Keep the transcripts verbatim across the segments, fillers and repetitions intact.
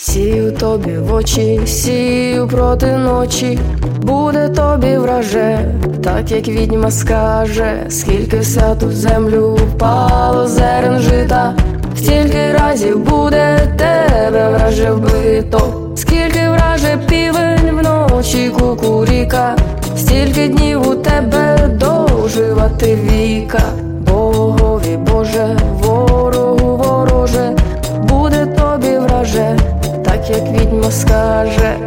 Сію тобі в очі, сію проти ночі, буде тобі враже, так як відьма скаже. Скільки вся тут землю впало зерен жита, стільки разів буде тебе враже вбито. Скільки враже півень вночі кукуріка, стільки днів у тебе доживати віка. Богові Боже, ворогу вороже, буде тобі враже, так як відьма скаже.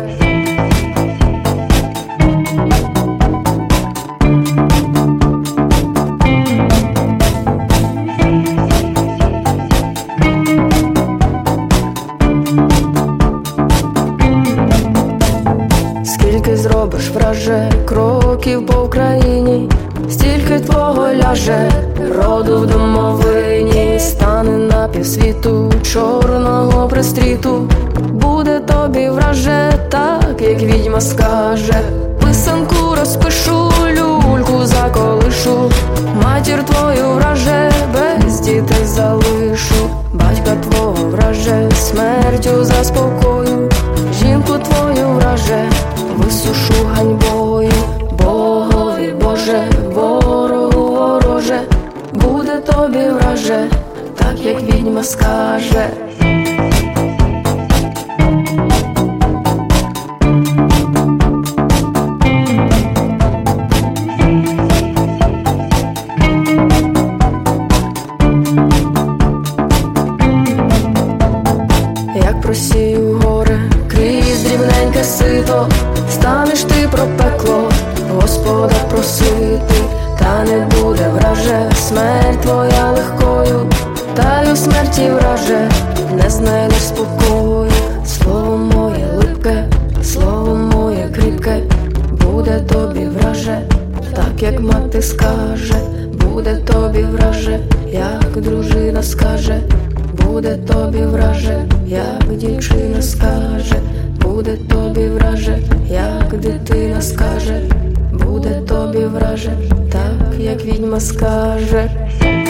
Скільки зробиш, враже, кроків по Україні, стільки твого ляже роду в домовині. Стане на півсвіту чорного пристріту, буде тобі враже, так як відьма скаже. Писанку розпишу, люльку заколишу, матір твою враже, без дітей залишу. Батька твого враже, смертю заспокою, жінку твою враже, висушу ганьбою. Богові Боже, ворогу вороже, буде тобі враже, так як відьма скаже. Як просію горе крізь дрібненьке сито, станеш ти про пекло Господа просити. Та не буде враже смерть твоя легкою, та й у смерті враже не знайдеш спокою. Слово моє липке, слово моє кріпке, буде тобі враже, так як мати скаже. Буде тобі враже, як дружина скаже. Буде тобі враже, як дівчина скаже. Буде тобі враже, як дитина скаже. Буде тобі враже, так як відьма скаже.